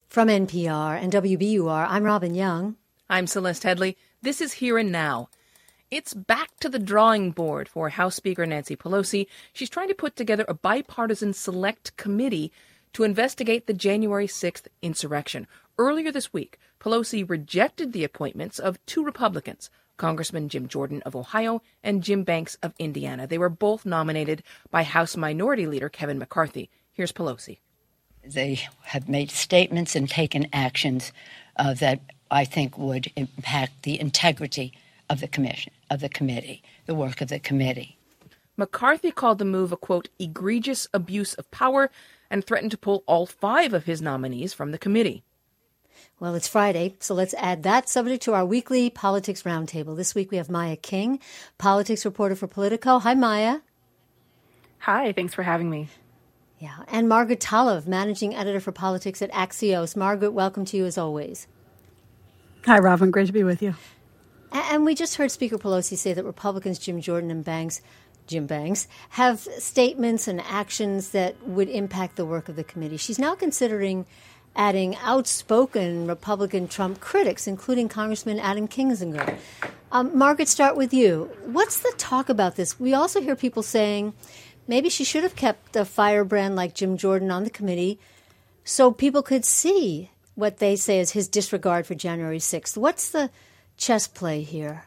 From NPR and WBUR, I'm Robin Young. I'm Celeste Headley. This is Here and Now. It's back to the drawing board for House Speaker Nancy Pelosi. She's trying to put together a bipartisan select committee to investigate the January 6th insurrection. Earlier this week, Pelosi rejected the appointments of two Republicans, Congressman Jim Jordan of Ohio and Jim Banks of Indiana. They were both nominated by House Minority Leader Kevin McCarthy. Here's Pelosi. They have made statements and taken actions that I think would impact the integrity of the committee, the work of the committee. McCarthy called the move a, quote, egregious abuse of power and threatened to pull all five of his nominees from the committee. Well, it's Friday, so let's add that subject to our weekly Politics Roundtable. This week we have Maya King, politics reporter for Politico. Hi, Maya. Hi, thanks for having me. Yeah, and Margaret Talev, managing editor for politics at Axios. Margaret, welcome to you as always. Hi, Robin. Great to be with you. And we just heard Speaker Pelosi say that Republicans Jim Jordan and Jim Banks, have statements and actions that would impact the work of the committee. She's now considering adding outspoken Republican Trump critics, including Congressman Adam Kinzinger. Margaret, start with you. What's the talk about this? We also hear people saying maybe she should have kept a firebrand like Jim Jordan on the committee so people could see what they say is his disregard for January 6th. What's the chess play here?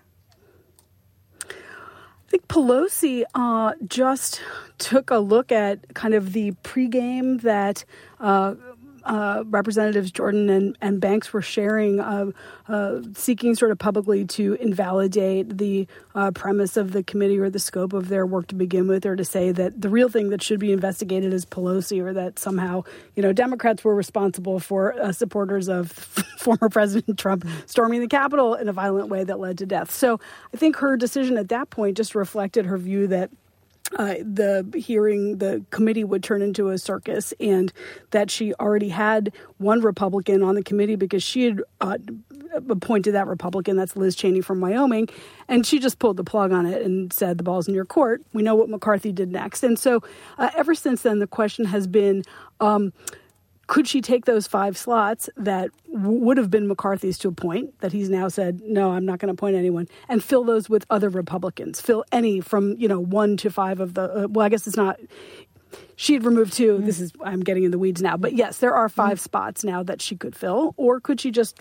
I think Pelosi just took a look at kind of the pregame that Representatives Jordan and Banks were sharing, seeking sort of publicly to invalidate the premise of the committee or the scope of their work to begin with, or to say that the real thing that should be investigated is Pelosi, or that somehow, Democrats were responsible for supporters of former President Trump storming the Capitol in a violent way that led to death. So I think her decision at that point just reflected her view that the committee would turn into a circus, and that she already had one Republican on the committee because she had appointed that Republican, that's Liz Cheney from Wyoming, and she just pulled the plug on it and said, the ball's in your court. We know what McCarthy did next. And so ever since then, the question has been, could she take those 5 slots that would have been McCarthy's to appoint, that he's now said, no, I'm not going to appoint anyone, and fill those with other Republicans, fill any from, 1 to 5 of the, I guess it's not, she had removed 2. I'm getting in the weeds now. But yes, there are 5 spots now that she could fill. Or could she does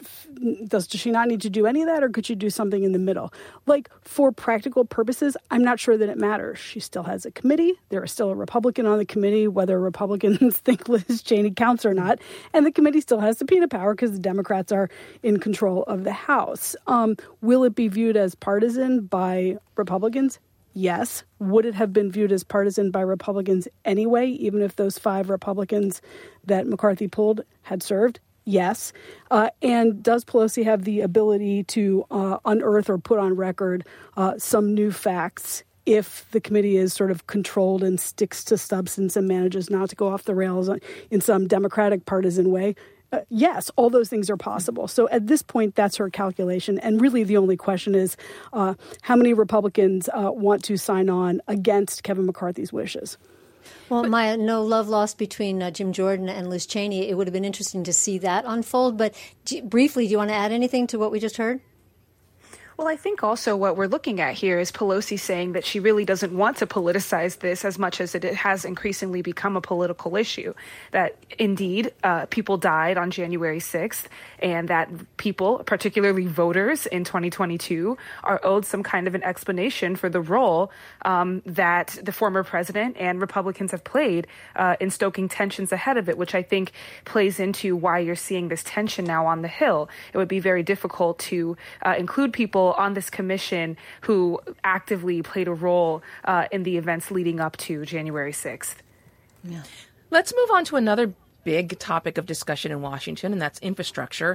she not need to do any of that? Or could she do something in the middle? Like, for practical purposes, I'm not sure that it matters. She still has a committee. There is still a Republican on the committee, whether Republicans think Liz Cheney counts or not. And the committee still has subpoena power because the Democrats are in control of the House. Will it be viewed as partisan by Republicans? Yes. Would it have been viewed as partisan by Republicans anyway, even if those 5 Republicans that McCarthy pulled had served? Yes. And does Pelosi have the ability to unearth or put on record some new facts if the committee is sort of controlled and sticks to substance and manages not to go off the rails in some Democratic partisan way? Yes, all those things are possible. So at this point, that's her calculation. And really the only question is how many Republicans want to sign on against Kevin McCarthy's wishes? Well, Maya, no love lost between Jim Jordan and Liz Cheney. It would have been interesting to see that unfold. But briefly, do you want to add anything to what we just heard? Well, I think also what we're looking at here is Pelosi saying that she really doesn't want to politicize this as much as it has increasingly become a political issue. That indeed people died on January 6th, and that people, particularly voters in 2022, are owed some kind of an explanation for the role that the former president and Republicans have played in stoking tensions ahead of it, which I think plays into why you're seeing this tension now on the Hill. It would be very difficult to include people on this commission who actively played a role in the events leading up to January 6th. Yeah. Let's move on to another big topic of discussion in Washington, and that's infrastructure.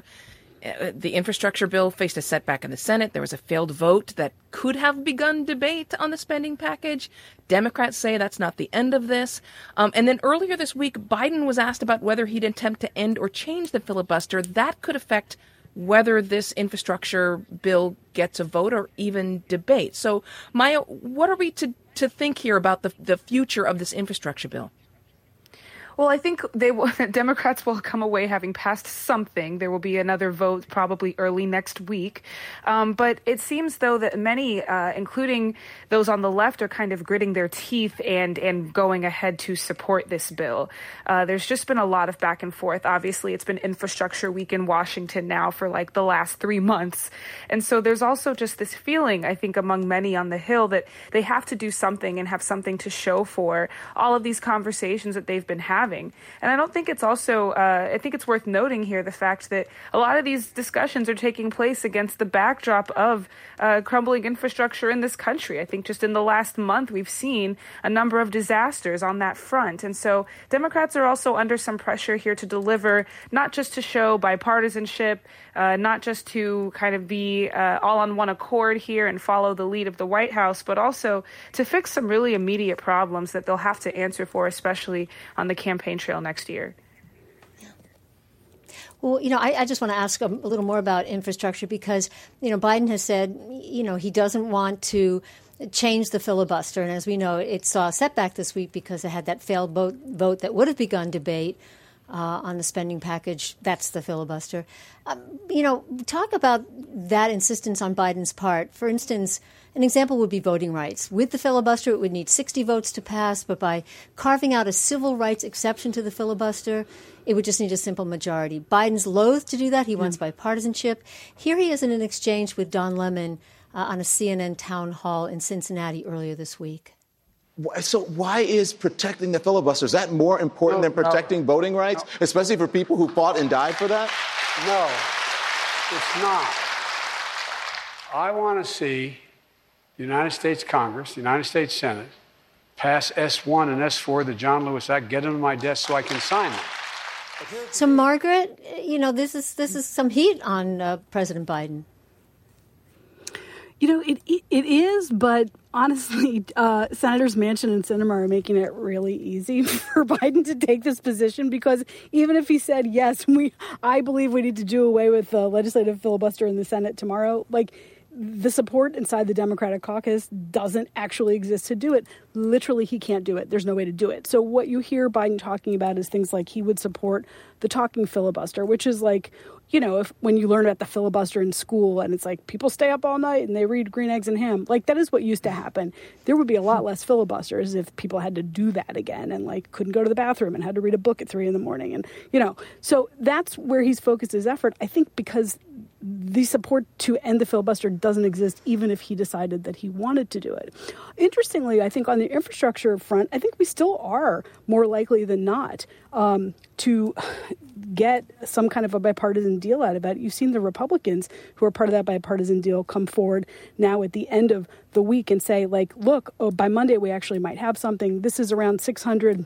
The infrastructure bill faced a setback in the Senate. There was a failed vote that could have begun debate on the spending package. Democrats say that's not the end of this. And then earlier this week, Biden was asked about whether he'd attempt to end or change the filibuster. That could affect whether this infrastructure bill gets a vote or even debate. So, Maya, what are we to think here about the future of this infrastructure bill? Well, I think Democrats will come away having passed something. There will be another vote probably early next week. But it seems, though, that many, including those on the left, are kind of gritting their teeth and going ahead to support this bill. There's just been a lot of back and forth. Obviously, it's been Infrastructure Week in Washington now for like the last 3 months. And so there's also just this feeling, I think, among many on the Hill that they have to do something and have something to show for all of these conversations that they've been having. And I don't think it's also, I think it's worth noting here the fact that a lot of these discussions are taking place against the backdrop of crumbling infrastructure in this country. I think just in the last month, we've seen a number of disasters on that front. And so Democrats are also under some pressure here to deliver, not just to show bipartisanship, not just to kind of be all on one accord here and follow the lead of the White House, but also to fix some really immediate problems that they'll have to answer for, especially on the campaign trail next year. Well, I just want to ask a little more about infrastructure because, Biden has said, he doesn't want to change the filibuster. And as we know, it saw a setback this week because it had that failed vote that would have begun debate on the spending package. That's the filibuster. Talk about that insistence on Biden's part. For instance, an example would be voting rights. With the filibuster, it would need 60 votes to pass, but by carving out a civil rights exception to the filibuster, it would just need a simple majority. Biden's loath to do that. He wants bipartisanship. Here he is in an exchange with Don Lemon on a CNN town hall in Cincinnati earlier this week. So why is protecting the filibuster? Is that more important than protecting voting rights, especially for people who fought and died for that? No, it's not. I want to see the United States Congress, the United States Senate, pass S1 and S4, the John Lewis Act, get them to my desk so I can sign them. So, Margaret, this is some heat on President Biden. It is, but honestly, Senators Manchin and Sinema are making it really easy for Biden to take this position because even if he said, yes, I believe we need to do away with the legislative filibuster in the Senate tomorrow, the support inside the Democratic caucus doesn't actually exist to do it. Literally, he can't do it. There's no way to do it. So what you hear Biden talking about is things like he would support the talking filibuster, which is like, when you learn about the filibuster in school and it's like people stay up all night and they read Green Eggs and Ham, that is what used to happen. There would be a lot less filibusters if people had to do that again and couldn't go to the bathroom and had to read a book at 3 a.m. And, so that's where he's focused his effort, I think, because the support to end the filibuster doesn't exist even if he decided that he wanted to do it. Interestingly, I think on the infrastructure front, I think we still are more likely than not to get some kind of a bipartisan deal out of it. You've seen the Republicans who are part of that bipartisan deal come forward now at the end of the week and say, look, by Monday we actually might have something. This is around $600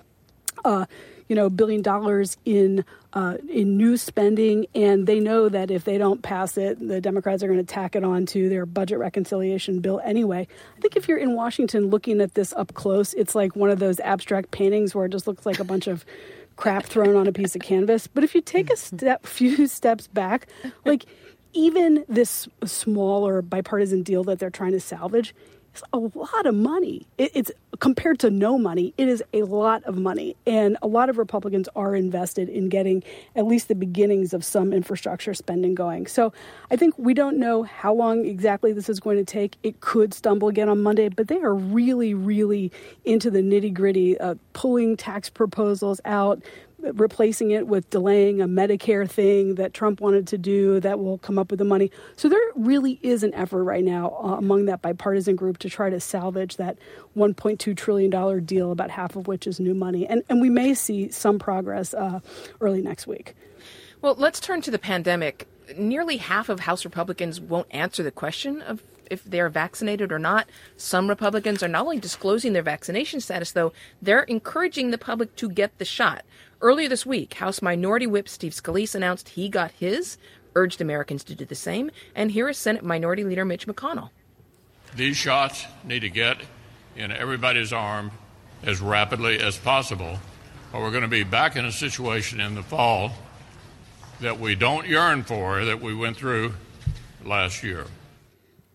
billion in new spending, and they know that if they don't pass it, the Democrats are going to tack it on to their budget reconciliation bill anyway. I think if you're in Washington looking at this up close, it's like one of those abstract paintings where it just looks like a bunch of crap thrown on a piece of canvas. But if you take a few steps back, even this smaller bipartisan deal that they're trying to salvage, it's a lot of money. It's compared to no money. It is a lot of money. And a lot of Republicans are invested in getting at least the beginnings of some infrastructure spending going. So I think we don't know how long exactly this is going to take. It could stumble again on Monday, but they are really, really into the nitty gritty, pulling tax proposals out, replacing it with delaying a Medicare thing that Trump wanted to do that will come up with the money. So there really is an effort right now among that bipartisan group to try to salvage that $1.2 trillion deal, about half of which is new money. And we may see some progress early next week. Well, let's turn to the pandemic. Nearly half of House Republicans won't answer the question of if they're vaccinated or not. Some Republicans are not only disclosing their vaccination status, though, they're encouraging the public to get the shot. Earlier this week, House Minority Whip Steve Scalise announced he got his, urged Americans to do the same, and here is Senate Minority Leader Mitch McConnell. These shots need to get in everybody's arm as rapidly as possible, or we're going to be back in a situation in the fall that we don't yearn for, that we went through last year.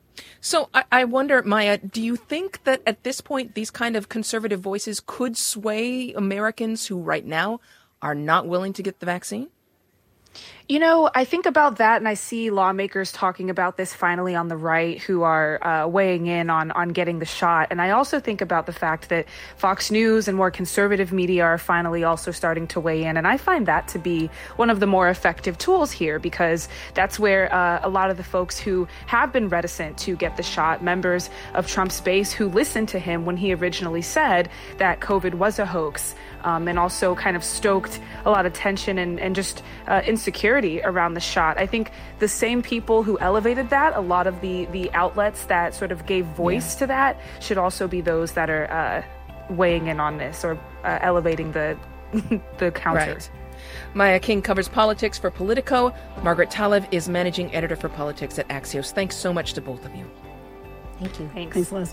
So I wonder, Maya, do you think that at this point these kind of conservative voices could sway Americans who right now are not willing to get the vaccine? You know, I think about that and I see lawmakers talking about this finally on the right who are weighing in on getting the shot. And I also think about the fact that Fox News and more conservative media are finally also starting to weigh in. And I find that to be one of the more effective tools here, because that's where a lot of the folks who have been reticent to get the shot, members of Trump's base who listened to him when he originally said that COVID was a hoax, and also kind of stoked a lot of tension and just insecurity around the shot. I think the same people who elevated that, a lot of the outlets that sort of gave voice to that, should also be those that are weighing in on this or elevating the counter. Right. Maya King covers politics for Politico. Margaret Talev is managing editor for politics at Axios. Thanks so much to both of you. Thank you. Thanks, Liz.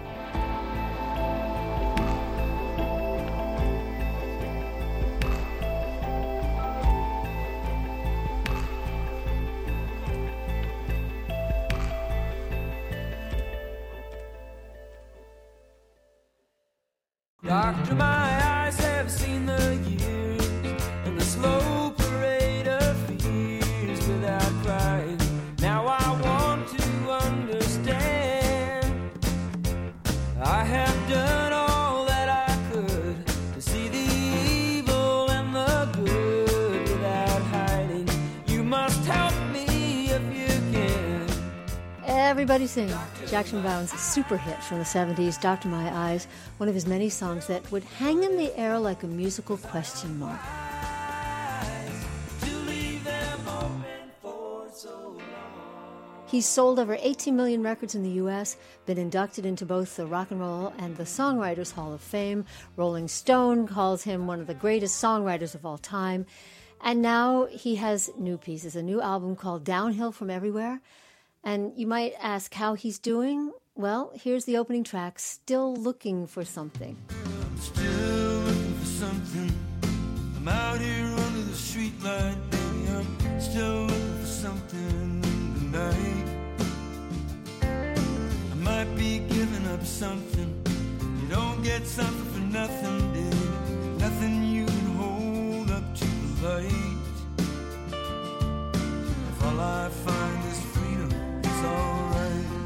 Doctor, my eyes have seen the years and the slow parade of fears without crying. Now I want to understand. I have done all that I could to see the evil and the good without hiding. You must help me if you can. Everybody sing Jackson Browne's super hit from the 70s, Dr. My Eyes, one of his many songs that would hang in the air like a musical question mark. He's sold over 18 million records in the U.S., been inducted into both the Rock and Roll and the Songwriters Hall of Fame. Rolling Stone calls him one of the greatest songwriters of all time. And now he has new pieces, a new album called Downhill from Everywhere. And you might ask how he's doing. Well, here's the opening track, Still Looking for Something. I'm still looking for something. I'm out here under the streetlight, baby. I'm still looking for something in the night. I might be giving up something. You don't get something for nothing, baby. Nothing you can hold up to the light. If all I find is freedom, it's all right.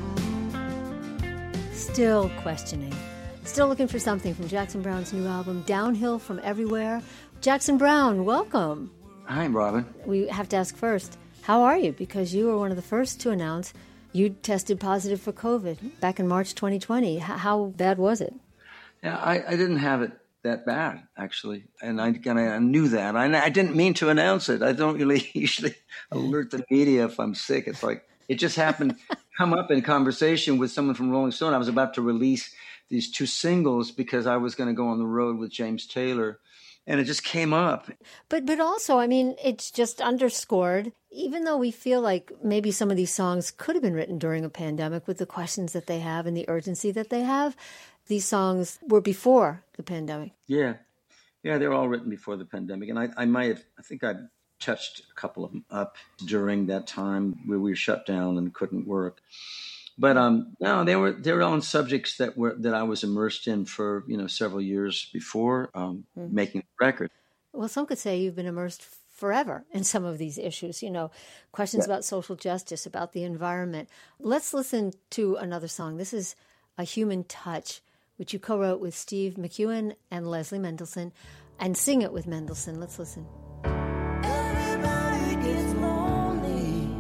Still questioning. Still looking for something from Jackson Browne's new album, Downhill from Everywhere. Jackson Browne, welcome. Hi, Robin. We have to ask first, how are you? Because you were one of the first to announce you tested positive for COVID back in March 2020. How bad was it? Yeah, I didn't have it that bad, actually. And I knew that. I didn't mean to announce it. I don't really usually alert the media if I'm sick. It's like, it just happened to come up in conversation with someone from Rolling Stone. I was about to release these 2 singles because I was going to go on the road with James Taylor. And it just came up. But also, I mean, it's just underscored, even though we feel like maybe some of these songs could have been written during a pandemic with the questions that they have and the urgency that they have, these songs were before the pandemic. Yeah, they were all written before the pandemic. And I think I touched a couple of them up during that time where we were shut down and couldn't work. But no, they were on subjects that I was immersed in for several years before making the record. Well, some could say you've been immersed forever in some of these issues. Questions about social justice, about the environment. Let's listen to another song. This is A Human Touch, which you co-wrote with Steve McEwen and Leslie Mendelson, and sing it with Mendelson. Let's listen. Everybody gets lonely,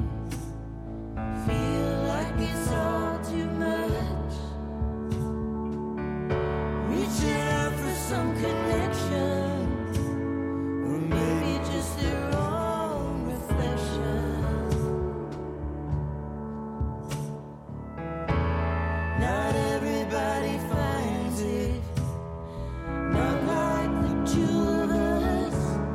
feel like it's all too much, reaching out for some connection, or maybe just their own reflection. Not everybody finds it, not like the two of us.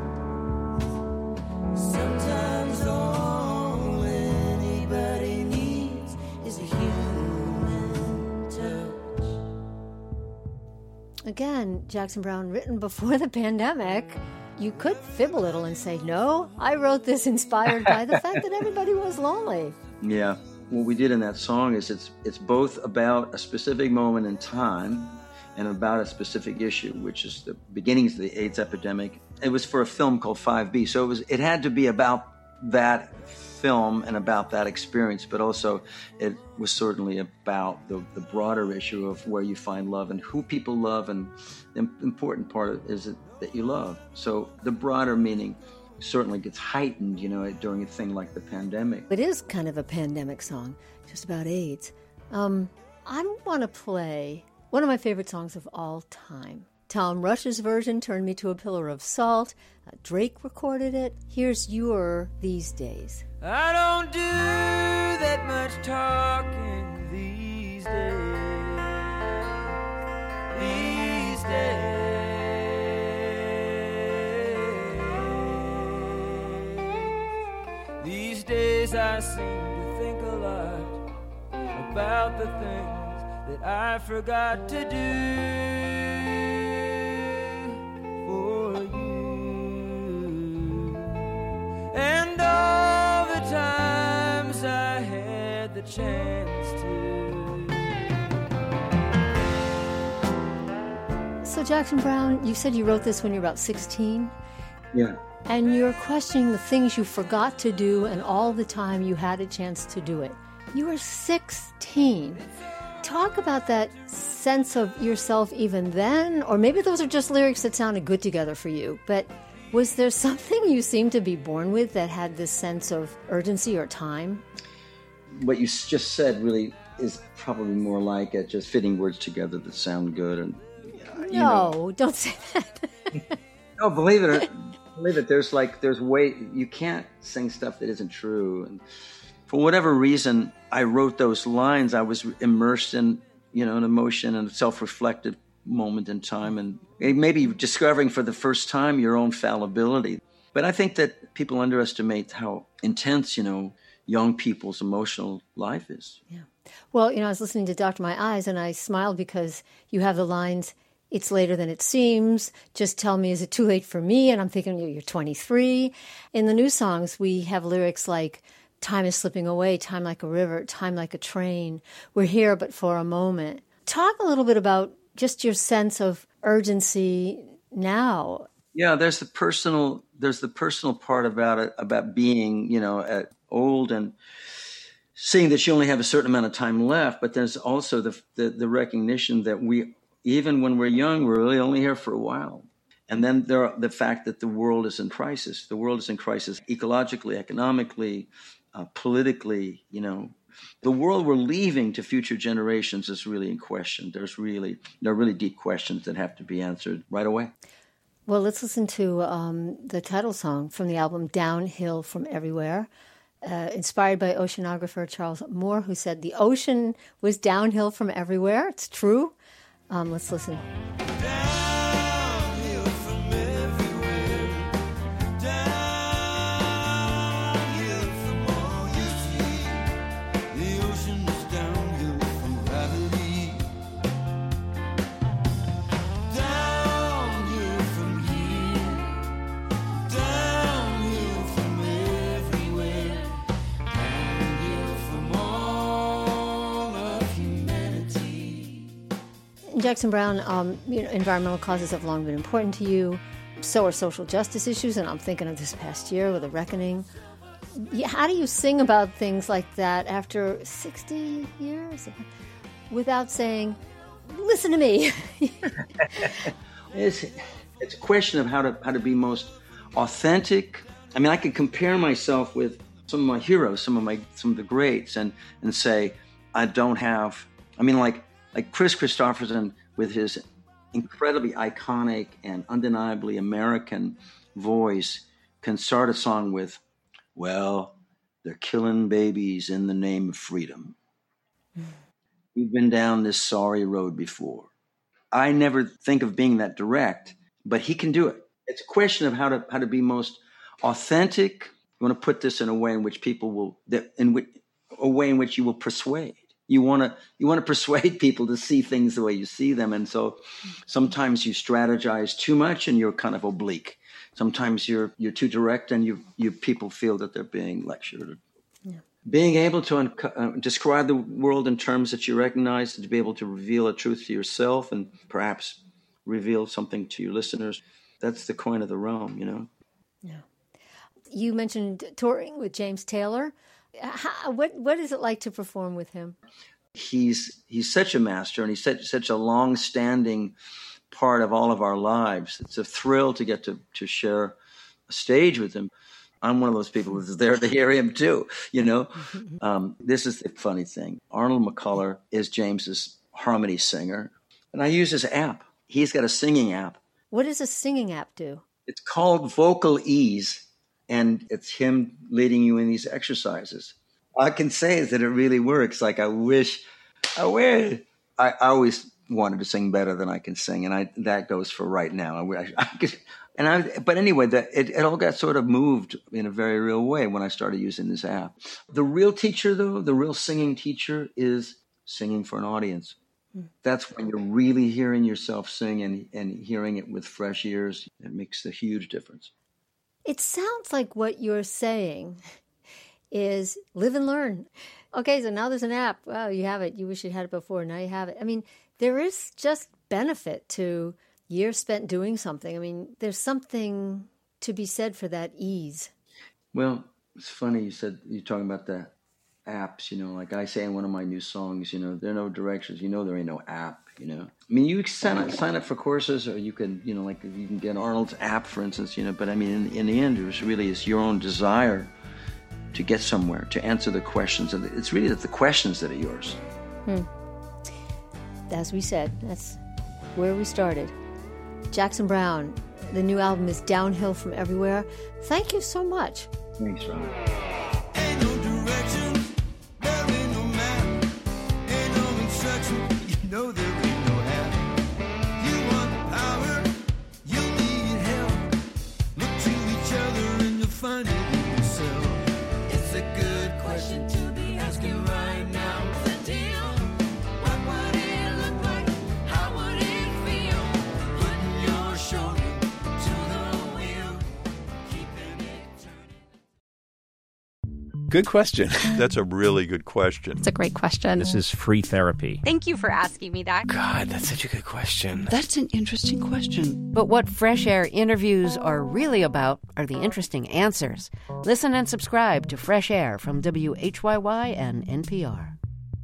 Sometimes all anybody needs is a human touch. Again, Jackson Browne, written before the pandemic. You could fib a little and say, no, I wrote this inspired by the fact that everybody was lonely. Yeah. what we did in that song is it's both about a specific moment in time and about a specific issue, which is the beginnings of the AIDS epidemic. It was for a film called 5B, so it had to be about that film and about that experience, but also it was certainly about the broader issue of where you find love and who people love, and the important part is that you love. So the broader meaning certainly gets heightened, during a thing like the pandemic. It is kind of a pandemic song, just about AIDS. I want to play one of my favorite songs of all time. Tom Rush's version, Turn Me to a Pillar of Salt. Drake recorded it. Here's your These Days. I don't do that much talking these days. These days. These days I seem to think a lot about the things that I forgot to do. And all the times I had the chance to. So Jackson Browne, you said you wrote this when you were about 16? Yeah. And you're questioning the things you forgot to do and all the time you had a chance to do it. You were 16. Talk about that sense of yourself even then, or maybe those are just lyrics that sounded good together for you, but was there something you seemed to be born with that had this sense of urgency or time? What you just said really is probably more like it, just fitting words together that sound good. And don't say that. No, believe it. There's way you can't sing stuff that isn't true. And for whatever reason, I wrote those lines. I was immersed in an emotion and a self-reflective moment in time, and maybe discovering for the first time your own fallibility. But I think that people underestimate how intense, young people's emotional life is. Yeah. Well, I was listening to Dr. My Eyes, and I smiled because you have the lines, "It's later than it seems. Just tell me, is it too late for me?" And I'm thinking, you're 23. In the new songs, we have lyrics like, "Time is slipping away, time like a river, time like a train. We're here but for a moment." Talk a little bit about just your sense of urgency now. Yeah, there's the personal part about it, about being, old and seeing that you only have a certain amount of time left. But there's also the recognition that we, even when we're young, we're really only here for a while. And then the fact that the world is in crisis. The world is in crisis ecologically, economically, politically, The world we're leaving to future generations is really in question. There are really deep questions that have to be answered right away. Well, let's listen to the title song from the album Downhill from Everywhere, inspired by oceanographer Charles Moore, who said the ocean was downhill from everywhere. It's true. Let's listen. Jackson Browne, environmental causes have long been important to you. So are social justice issues, and I'm thinking of this past year with a reckoning. How do you sing about things like that after 60 years without saying, "Listen to me"? It's a question of how to be most authentic. I mean, I could compare myself with some of my heroes, some of the greats, and say I don't have. I mean, like Chris Christopherson with his incredibly iconic and undeniably American voice can start a song with, "Well, they're killing babies in the name of freedom. We've been down this sorry road before." I never think of being that direct, but he can do it. It's a question of how to be most authentic. You want to put this in a way in which people will, a way in which you will persuade. You want to persuade people to see things the way you see them, and so sometimes you strategize too much and you're kind of oblique. Sometimes you're too direct and you people feel that they're being lectured. Yeah. being able to describe the world in terms that you recognize, to be able to reveal a truth to yourself and perhaps reveal something to your listeners. That's the coin of the realm, you know? Yeah. You mentioned touring with James Taylor. What is it like to perform with him? He's such a master, and he's such a long-standing part of all of our lives. It's a thrill to get to share a stage with him. I'm one of those people who's there to hear him too, you know. This is the funny thing. Arnold McCuller is James's harmony singer, and I use his app. He's got a singing app. What does a singing app do? It's called Vocal Ease, and it's him leading you in these exercises. All I can say is that it really works. Like I always wanted to sing better than I can sing, and that goes for right now. But anyway, it all got sort of moved in a very real way when I started using this app. The real teacher, though, the real singing teacher is singing for an audience. That's when you're really hearing yourself sing and hearing it with fresh ears. It makes a huge difference. It sounds like what you're saying is live and learn. Okay, so now there's an app. Well, you have it. You wish you had it before. Now you have it. I mean, there is just benefit to years spent doing something. I mean, there's something to be said for that ease. Well, it's funny you're talking about the apps, you know, like I say in one of my new songs, you know, there are no directions, you know, there ain't no app, you know. I mean, you sign up for courses, or you can, you know, like you can get Arnold's app, for instance, you know, but I mean, in the end, it's your own desire to get somewhere, to answer the questions. It's really the questions that are yours. As we said, that's where we started. Jackson Browne, the new album is Downhill from Everywhere. Thank you so much. Thanks, Ron. Ain't no direction, there ain't no map, ain't no instruction, you know there ain't no app. You want power, you need help. Look to each other and you'll find it in yourself. It's a good question to be asking right now. What's the deal? What would it look like? How would it feel? Putting your shoulder to the wheel, keeping it turning. Good question. That's a really good question. It's a great question. This is free therapy. Thank you for asking me that. God, that's such a good question. That's an interesting question. But what Fresh Air interviews are really about are the interesting answers. Listen and subscribe to Fresh Air from WHYY and NPR.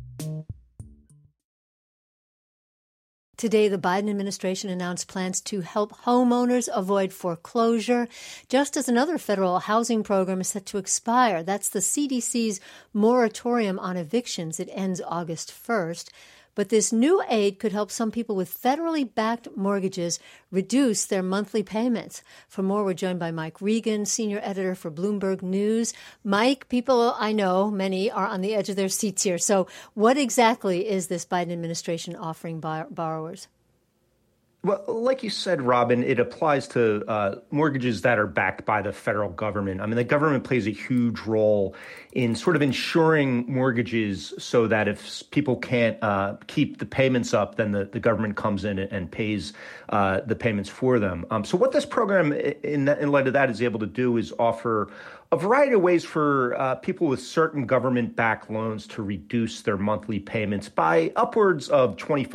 Today, the Biden administration announced plans to help homeowners avoid foreclosure, just as another federal housing program is set to expire. That's the CDC's moratorium on evictions. It ends August 1st. But this new aid could help some people with federally backed mortgages reduce their monthly payments. For more, we're joined by Mike Regan, senior editor for Bloomberg News. Mike, people I know, many are on the edge of their seats here. So what exactly is this Biden administration offering borrowers? Well, like you said, Robin, it applies to mortgages that are backed by the federal government. I mean, the government plays a huge role in sort of insuring mortgages so that if people can't keep the payments up, then the government comes in and pays the payments for them. So what this program, in light of that, is able to do is offer a variety of ways for people with certain government-backed loans to reduce their monthly payments by upwards of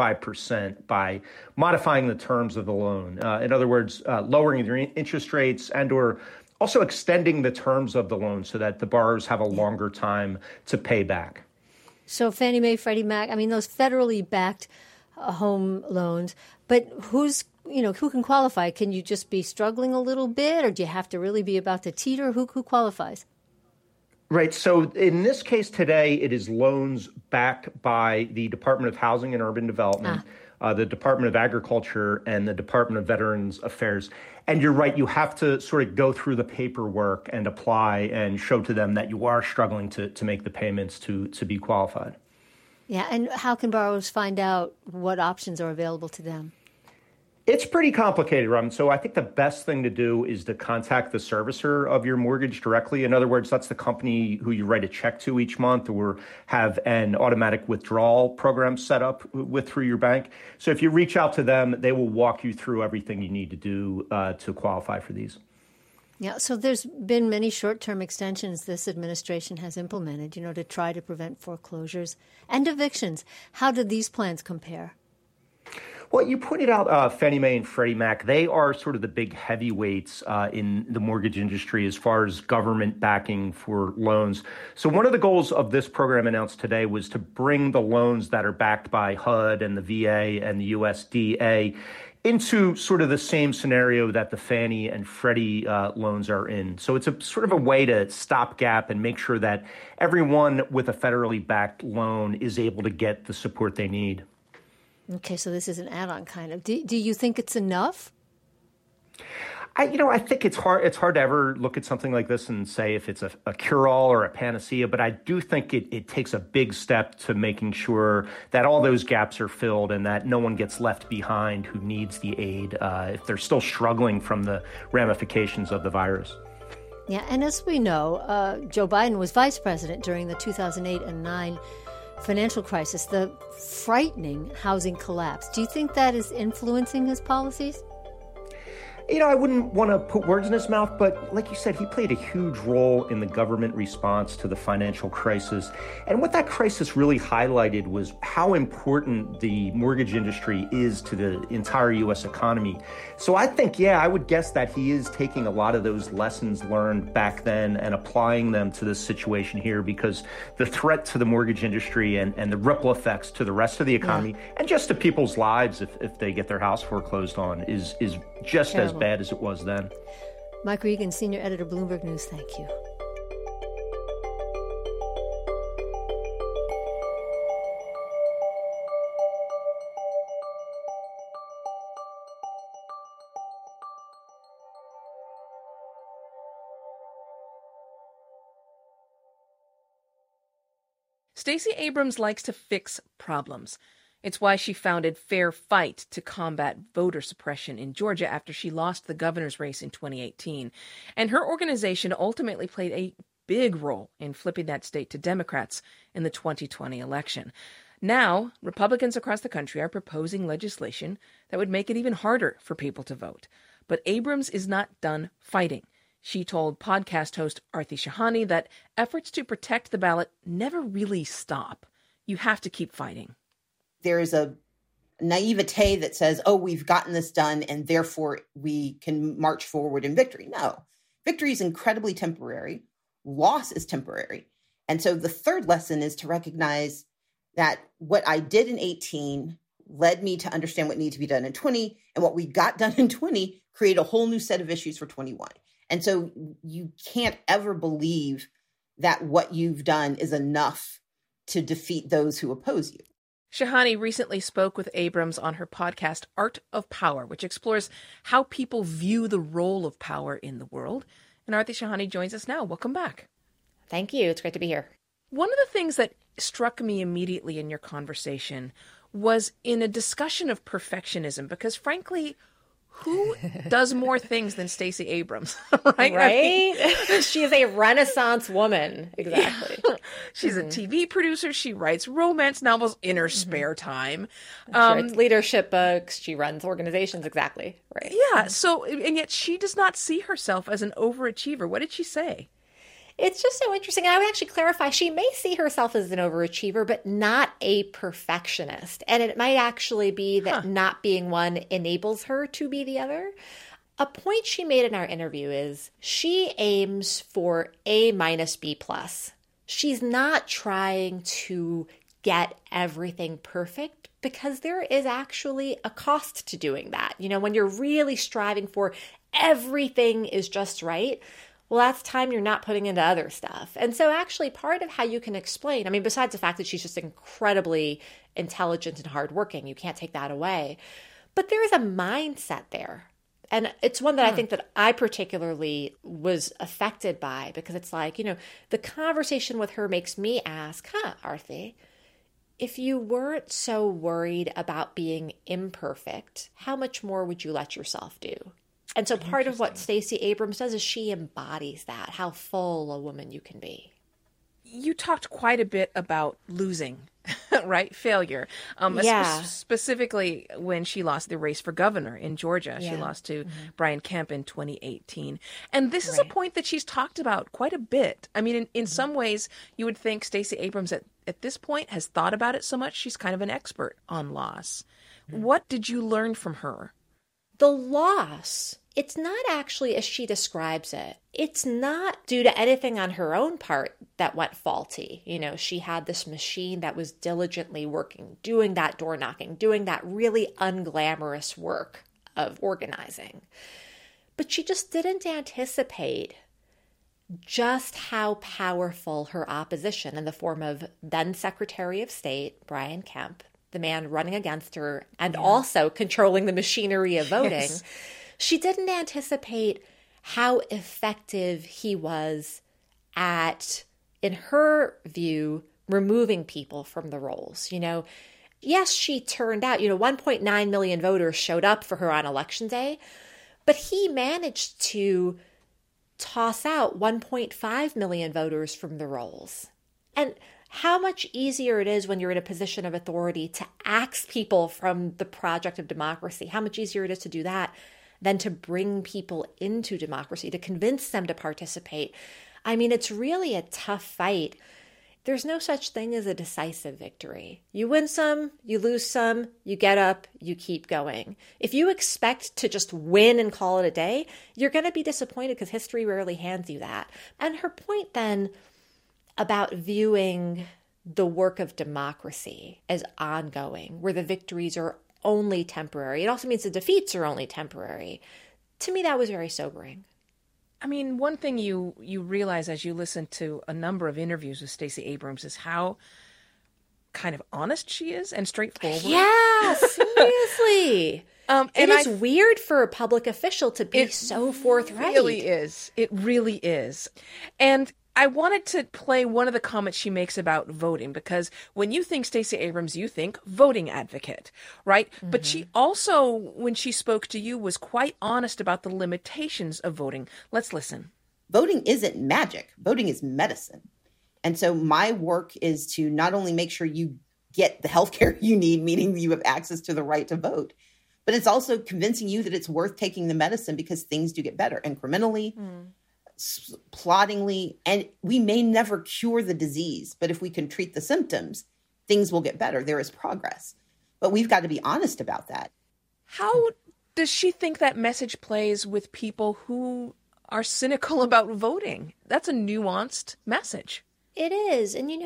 25% by modifying the terms of the loan. In other words, lowering their interest rates and or also extending the terms of the loan so that the borrowers have a longer time to pay back. So Fannie Mae, Freddie Mac, I mean, those federally backed home loans, but who can qualify? Can you just be struggling a little bit, or do you have to really be about to teeter? Who qualifies? Right. So in this case today, it is loans backed by the Department of Housing and Urban Development, the Department of Agriculture, and the Department of Veterans Affairs. And you're right, you have to sort of go through the paperwork and apply and show to them that you are struggling to make the payments to be qualified. Yeah, and how can borrowers find out what options are available to them? It's pretty complicated, Robin. So I think the best thing to do is to contact the servicer of your mortgage directly. In other words, that's the company who you write a check to each month or have an automatic withdrawal program set up through your bank. So if you reach out to them, they will walk you through everything you need to do to qualify for these. Yeah, so there's been many short-term extensions this administration has implemented, to try to prevent foreclosures and evictions. How do these plans compare? Well, you pointed out Fannie Mae and Freddie Mac. They are sort of the big heavyweights in the mortgage industry as far as government backing for loans. So one of the goals of this program announced today was to bring the loans that are backed by HUD and the VA and the USDA into sort of the same scenario that the Fannie and Freddie loans are in. So it's a sort of a way to stopgap and make sure that everyone with a federally backed loan is able to get the support they need. Okay, so this is an add-on kind of. Do you think it's enough? I think it's hard to ever look at something like this and say if it's a cure-all or a panacea, but I do think it takes a big step to making sure that all those gaps are filled and that no one gets left behind who needs the aid if they're still struggling from the ramifications of the virus. Yeah, and as we know, Joe Biden was vice president during the 2008 and 9 financial crisis, the frightening housing collapse. Do you think that is influencing his policies? I wouldn't want to put words in his mouth, but like you said, he played a huge role in the government response to the financial crisis. And what that crisis really highlighted was how important the mortgage industry is to the entire U.S. economy. So I think, I would guess that he is taking a lot of those lessons learned back then and applying them to this situation here, because the threat to the mortgage industry and the ripple effects to the rest of the economy and just to people's lives if they get their house foreclosed on is just terrible. As bad as it was then. Mike Regan, senior editor, Bloomberg News, thank you. Stacey Abrams likes to fix problems. It's why she founded Fair Fight to combat voter suppression in Georgia after she lost the governor's race in 2018. And her organization ultimately played a big role in flipping that state to Democrats in the 2020 election. Now, Republicans across the country are proposing legislation that would make it even harder for people to vote. But Abrams is not done fighting. She told podcast host Aarti Shahani that efforts to protect the ballot never really stop. You have to keep fighting. There's a naivete that says, we've gotten this done and therefore we can march forward in victory. No, victory is incredibly temporary. Loss is temporary. And so the third lesson is to recognize that what I did in 18 led me to understand what needed to be done in 20, and what we got done in 20 created a whole new set of issues for 21. And so you can't ever believe that what you've done is enough to defeat those who oppose you. Shahani recently spoke with Abrams on her podcast, Art of Power, which explores how people view the role of power in the world. And Aarti Shahani joins us now. Welcome back. Thank you. It's great to be here. One of the things that struck me immediately in your conversation was in a discussion of perfectionism, because frankly, who does more things than Stacey Abrams, right? Right? She is a Renaissance woman. Exactly. Yeah. She's a TV producer. She writes romance novels in her spare time. She writes leadership books. She runs organizations. Exactly. Right. Yeah. So, and yet she does not see herself as an overachiever. What did she say? It's just so interesting. I would actually clarify, she may see herself as an overachiever, but not a perfectionist. And it might actually be that not being one enables her to be the other. A point she made in our interview is she aims for A minus B plus. She's not trying to get everything perfect, because there is actually a cost to doing that. When you're really striving for everything is just right, well, that's time you're not putting into other stuff. And so actually part of how you can explain, besides the fact that she's just incredibly intelligent and hardworking, you can't take that away, but there is a mindset there. And it's one that I think that I particularly was affected by, because it's like, the conversation with her makes me ask, Aarti, if you weren't so worried about being imperfect, how much more would you let yourself do? And so part of what Stacey Abrams does is she embodies that, how full a woman you can be. You talked quite a bit about losing, right? Failure. Specifically when she lost the race for governor in Georgia. She lost to Brian Kemp in 2018. And this is a point that she's talked about quite a bit. I mean, in some ways, you would think Stacey Abrams at this point has thought about it so much. She's kind of an expert on loss. What did you learn from her? The loss, it's not actually as she describes it. It's not due to anything on her own part that went faulty. You know, she had this machine that was diligently working, doing that door knocking, doing that really unglamorous work of organizing. But she just didn't anticipate just how powerful her opposition in the form of then Secretary of State Brian Kemp, the man running against her and also controlling the machinery of voting. Yes. She didn't anticipate how effective he was at, in her view, removing people from the rolls. You know, yes, she turned out, 1.9 million voters showed up for her on Election Day, but he managed to toss out 1.5 million voters from the rolls. And how much easier it is when you're in a position of authority to axe people from the project of democracy, how much easier it is to do that than to bring people into democracy, to convince them to participate. I mean, it's really a tough fight. There's no such thing as a decisive victory. You win some, you lose some, you get up, you keep going. If you expect to just win and call it a day, you're going to be disappointed because history rarely hands you that. And her point then about viewing the work of democracy as ongoing, where the victories are only temporary. It also means the defeats are only temporary. To me, that was very sobering. I mean, one thing you realize as you listen to a number of interviews with Stacey Abrams is how kind of honest she is and straightforward. Yeah, seriously. It is weird for a public official to be so forthright. It really is. It really is. And I wanted to play one of the comments she makes about voting, because when you think Stacey Abrams, you think voting advocate, right? Mm-hmm. But she also, when she spoke to you, was quite honest about the limitations of voting. Let's listen. Voting isn't magic. Voting is medicine. And so my work is to not only make sure you get the healthcare you need, meaning you have access to the right to vote, but it's also convincing you that it's worth taking the medicine because things do get better incrementally, ploddingly, and we may never cure the disease, but if we can treat the symptoms, things will get better. There is progress. But we've got to be honest about that. How does she think that message plays with people who are cynical about voting? That's a nuanced message. It is. And,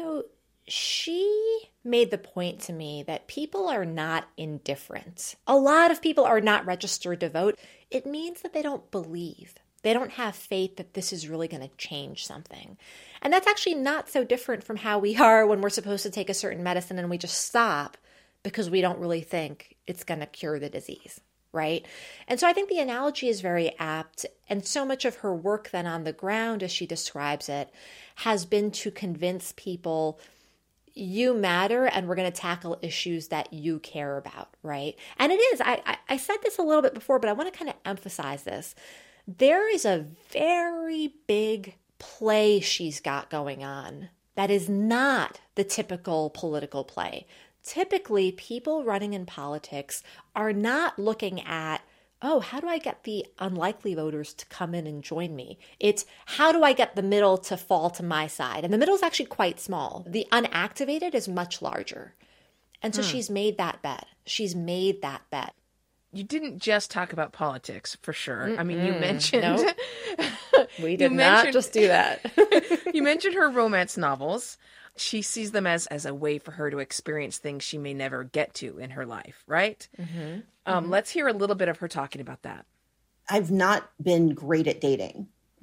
she made the point to me that people are not indifferent. A lot of people are not registered to vote. It means that they don't believe. They don't have faith that this is really going to change something. And that's actually not so different from how we are when we're supposed to take a certain medicine and we just stop because we don't really think it's going to cure the disease, right? And so I think the analogy is very apt. And so much of her work then on the ground, as she describes it, has been to convince people you matter and we're going to tackle issues that you care about, right? And it is. I said this a little bit before, but I want to kind of emphasize this. There is a very big play she's got going on that is not the typical political play. Typically, people running in politics are not looking at, oh, how do I get the unlikely voters to come in and join me? It's how do I get the middle to fall to my side? And the middle is actually quite small. The unactivated is much larger. And so she's made that bet. She's made that bet. You didn't just talk about politics, for sure. I mean, you mentioned... Nope. We did not just do that. You mentioned her romance novels. She sees them as a way for her to experience things she may never get to in her life, right? Mm-hmm. Let's hear a little bit of her talking about that. I've not been great at dating.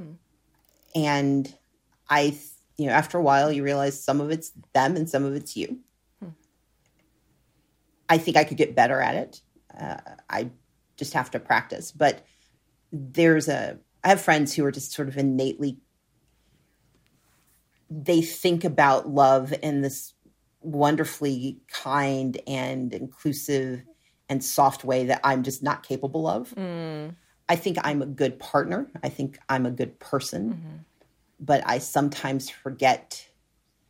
And after a while, you realize some of it's them and some of it's you. I think I could get better at it. I just have to practice. But I have friends who are just sort of innately, they think about love in this wonderfully kind and inclusive and soft way that I'm just not capable of. I think I'm a good partner. I think I'm a good person. But I sometimes forget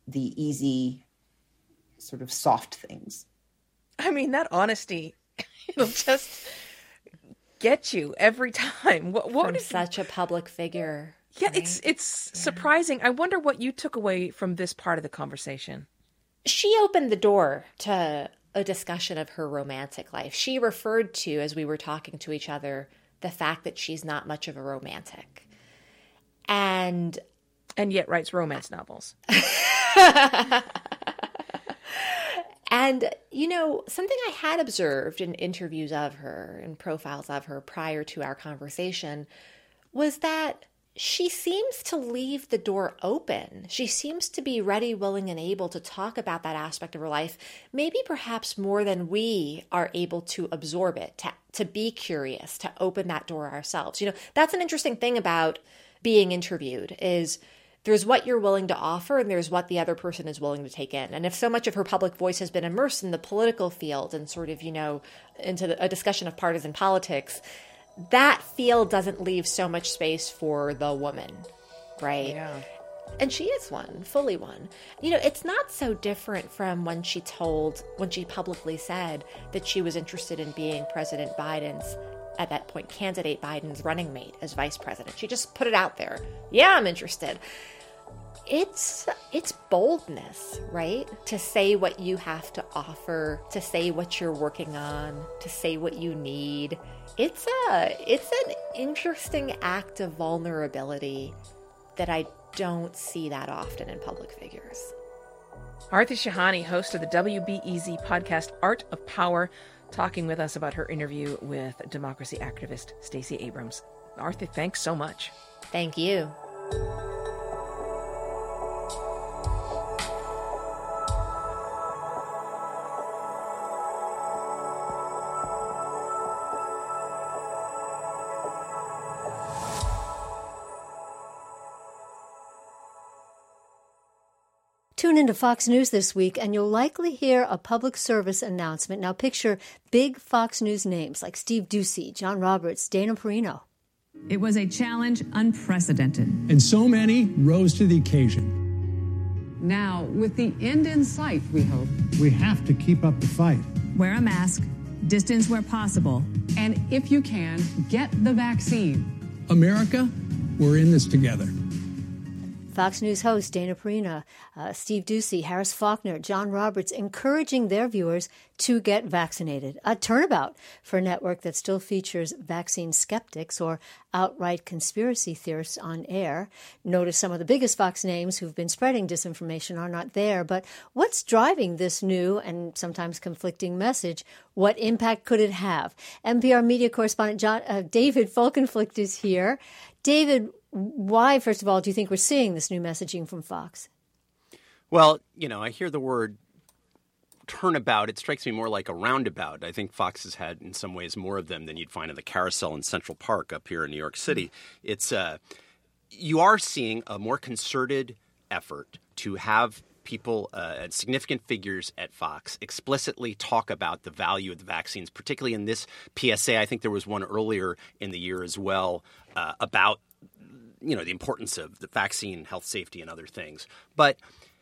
the easy sort of soft things. I mean, that honesty, it'll just get you every time. What From is such a public figure. Yeah, right? it's surprising. I wonder what you took away from this part of the conversation. She opened the door to a discussion of her romantic life. She referred to, as we were talking to each other, the fact that she's not much of a romantic. And yet writes romance novels. And, you know, something I had observed in interviews of her and profiles of her prior to our conversation was that she seems to leave the door open. She seems to be ready, willing, and able to talk about that aspect of her life, maybe perhaps more than we are able to absorb it, to be curious, to open that door ourselves. You know, that's an interesting thing about being interviewed is there's what you're willing to offer and there's what the other person is willing to take in. And if so much of her public voice has been immersed in the political field and sort of, you know, into a discussion of partisan politics, that field doesn't leave so much space for the woman, right? Yeah. And she is one, fully one. You know, it's not so different from when she publicly said that she was interested in being President Biden's, at that point, candidate Biden's running mate as vice president. She just put it out there. Yeah, I'm interested. It's boldness, right? To say what you have to offer, to say what you're working on, to say what you need. It's an interesting act of vulnerability that I don't see that often in public figures. Aarti Shahani, host of the WBEZ podcast Art of Power, talking with us about her interview with democracy activist Stacey Abrams. Aarti, thanks so much. Thank you. Tune into Fox News this week, and you'll likely hear a public service announcement. Now picture big Fox News names like Steve Doocy, John Roberts, Dana Perino. It was a challenge unprecedented. And so many rose to the occasion. Now, with the end in sight, we hope. We have to keep up the fight. Wear a mask, distance where possible, and if you can, get the vaccine. America, we're in this together. Fox News host Dana Perino, Steve Doocy, Harris Faulkner, John Roberts encouraging their viewers to get vaccinated. A turnabout for a network that still features vaccine skeptics or outright conspiracy theorists on air. Notice some of the biggest Fox names who've been spreading disinformation are not there. But what's driving this new and sometimes conflicting message? What impact could it have? NPR media correspondent David Folkenflik is here. David, why, first of all, do you think we're seeing this new messaging from Fox? Well, you know, I hear the word turnabout. It strikes me more like a roundabout. I think Fox has had, in some ways, more of them than you'd find in the Carousel in Central Park up here in New York City. It's you are seeing a more concerted effort to have people, significant figures at Fox, explicitly talk about the value of the vaccines, particularly in this PSA. I think there was one earlier in the year as well about the importance of the vaccine, health, safety, and other things. But,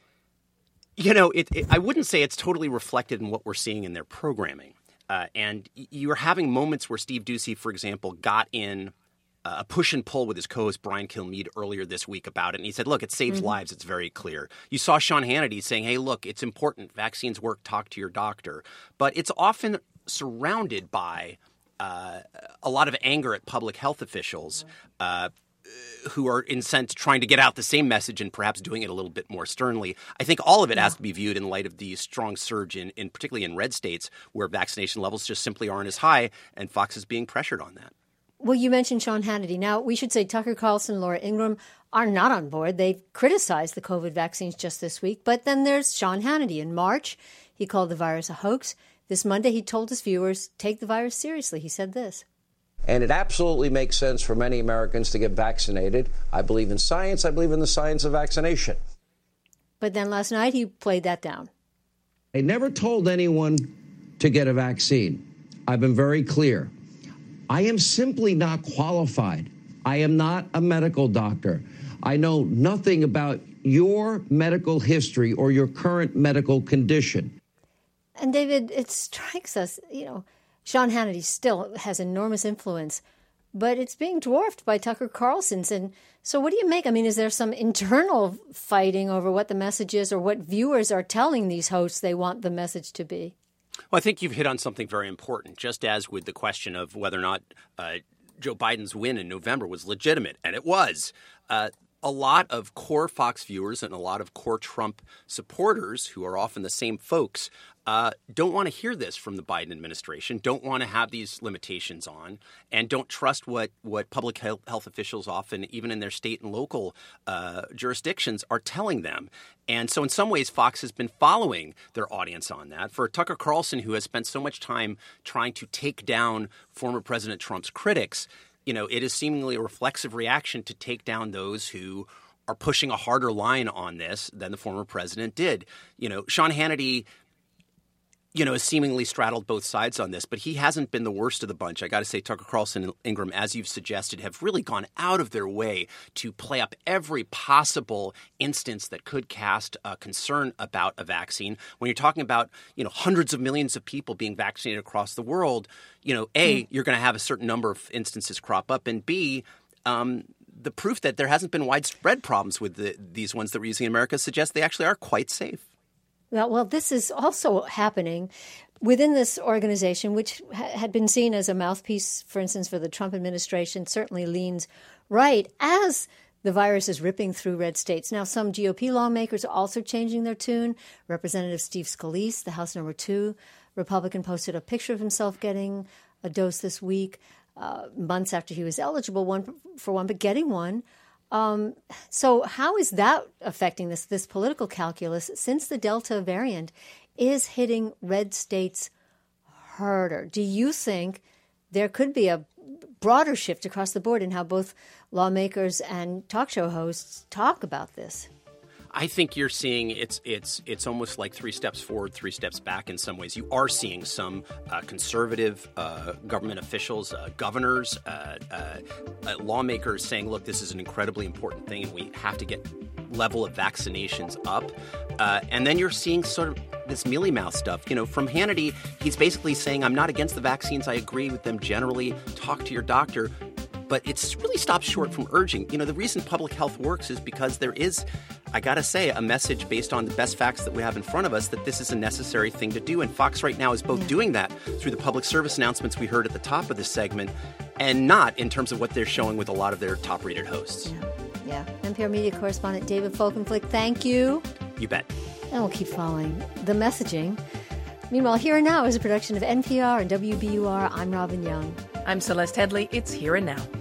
I wouldn't say it's totally reflected in what we're seeing in their programming. And you're having moments where Steve Doocy, for example, got in a push and pull with his co-host Brian Kilmeade earlier this week about it. And he said, look, it saves lives. It's very clear. You saw Sean Hannity saying, hey, look, it's important. Vaccines work. Talk to your doctor. But it's often surrounded by a lot of anger at public health officials who are, in a sense, trying to get out the same message and perhaps doing it a little bit more sternly. I think all of it has to be viewed in light of the strong surge in particularly in red states where vaccination levels just simply aren't as high, and Fox is being pressured on that. Well, you mentioned Sean Hannity. Now, we should say Tucker Carlson, Laura Ingraham are not on board. They've criticized the COVID vaccines just this week. But then there's Sean Hannity. In March, he called the virus a hoax. This Monday, he told his viewers, take the virus seriously. He said this. And it absolutely makes sense for many Americans to get vaccinated. I believe in science. I believe in the science of vaccination. But then last night, he played that down. I never told anyone to get a vaccine. I've been very clear. I am simply not qualified. I am not a medical doctor. I know nothing about, your medical history or your current medical condition. And David, it strikes us, Sean Hannity still has enormous influence, but it's being dwarfed by Tucker Carlson's. And so what do you make? I mean, is there some internal fighting over what the message is or what viewers are telling these hosts they want the message to be? Well, I think you've hit on something very important, just as with the question of whether or not Joe Biden's win in November was legitimate, and it was. A lot of core Fox viewers and a lot of core Trump supporters, who are often the same folks, don't want to hear this from the Biden administration, don't want to have these limitations on, and don't trust what public health officials often, even in their state and local jurisdictions, are telling them. And so in some ways, Fox has been following their audience on that. For Tucker Carlson, who has spent so much time trying to take down former President Trump's critics, it is seemingly a reflexive reaction to take down those who are pushing a harder line on this than the former president did. Sean Hannity, has seemingly straddled both sides on this, but he hasn't been the worst of the bunch. I got to say, Tucker Carlson and Ingram, as you've suggested, have really gone out of their way to play up every possible instance that could cast concern about a vaccine. When you're talking about, hundreds of millions of people being vaccinated across the world, A, you're going to have a certain number of instances crop up, and B, the proof that there hasn't been widespread problems with these ones that we're using in America suggests they actually are quite safe. Well, this is also happening within this organization, which had been seen as a mouthpiece, for instance, for the Trump administration, certainly leans right as the virus is ripping through red states. Now, some GOP lawmakers are also changing their tune. Representative Steve Scalise, the House number 2 Republican, posted a picture of himself getting a dose this week, months after he was eligible but getting one. So how is that affecting this political calculus since the Delta variant is hitting red states harder? Do you think there could be a broader shift across the board in how both lawmakers and talk show hosts talk about this? I think you're seeing it's almost like 3 steps forward, 3 steps back in some ways. You are seeing some conservative government officials, governors, lawmakers saying, look, this is an incredibly important thing and we have to get level of vaccinations up. And then you're seeing sort of this mealy-mouth stuff. From Hannity, he's basically saying, I'm not against the vaccines. I agree with them generally. Talk to your doctor. But it's really stopped short from urging. The reason public health works is because there is, I got to say, a message based on the best facts that we have in front of us that this is a necessary thing to do. And Fox right now is both doing that through the public service announcements we heard at the top of this segment and not in terms of what they're showing with a lot of their top-rated hosts. Yeah. NPR media correspondent David Folkenflik, thank you. You bet. And we'll keep following the messaging. Meanwhile, Here and Now is a production of NPR and WBUR. I'm Robin Young. I'm Celeste Headlee. It's Here and Now.